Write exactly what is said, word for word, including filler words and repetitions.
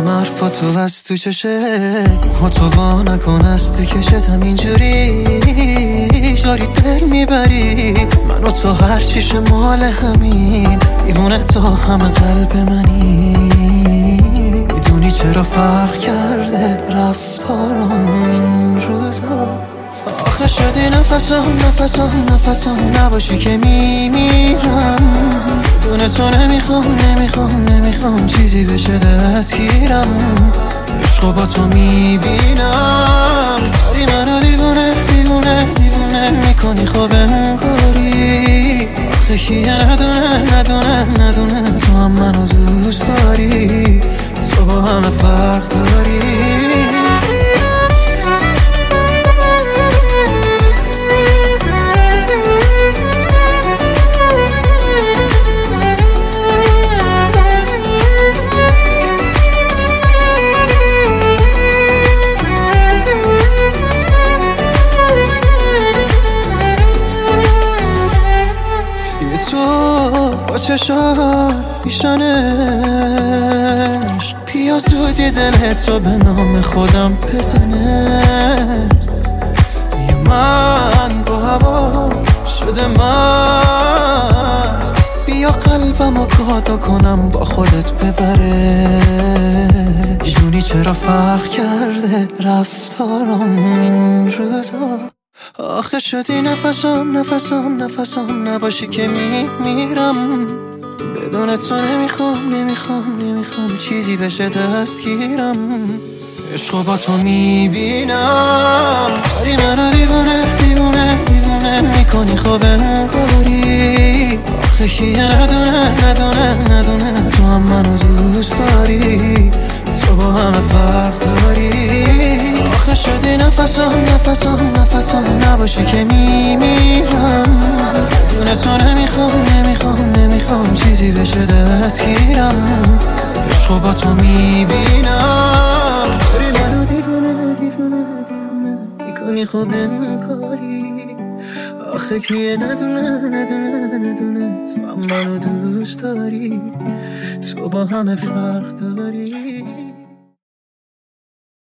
میشنوم حرفاتو از تو چشه ها تو وا نکن از تو کشتم اینجوری داری دل میبری من و تو هرچیش مال همین دیوونه تا همه قلب منی میدونی چرا فرق کرده رفتارم این روزا آخه شدی نفسم نفسم نفسم نباشی که میمیرم دونه تو نمیخوام نمیخوام نمیخوام چیزی بشه دستگیرم عشقو با تو میبینم داری منو دیوونه دیوونه دیوونه میکنی خوب انگاری آخه کیه ندونه ندونه ندونه تو هم منو دوست داری تو با همه فرق داری تو با چشات پیشانش پیا زودی دلتو به نام خودم بزنه یه من با هوا شده مست بیا قلبمو کادا کنم با خودت ببره میدونی چرا فرق کرده رفتارم این روزا آخه شدی نفسم نفسم نفسم نباشی که میمیرم بدون تو نمیخوام نمیخوام نمیخوام چیزی بشه دستگیرم عشقو با تو میبینم داری منو دیوونه دیوونه دیوونه میکنی خوب انگاری آخه کیه ندونه ندونه ندونه تو هم منو دوست داری تو با همه فرق داری آخه شدی نفسم نفسم نفسم نباشی که میمیرم دونه تو نمیخوام نمیخوام نمیخوام چیزی بشه دستگیرم عشقو با تو میبینم داری منو دیوونه دیوونه دیوونه میکنی خوب انگاری آخه کیه ندونه ندونه ندونه تو هم منو دوست داری تو با همه فرق داری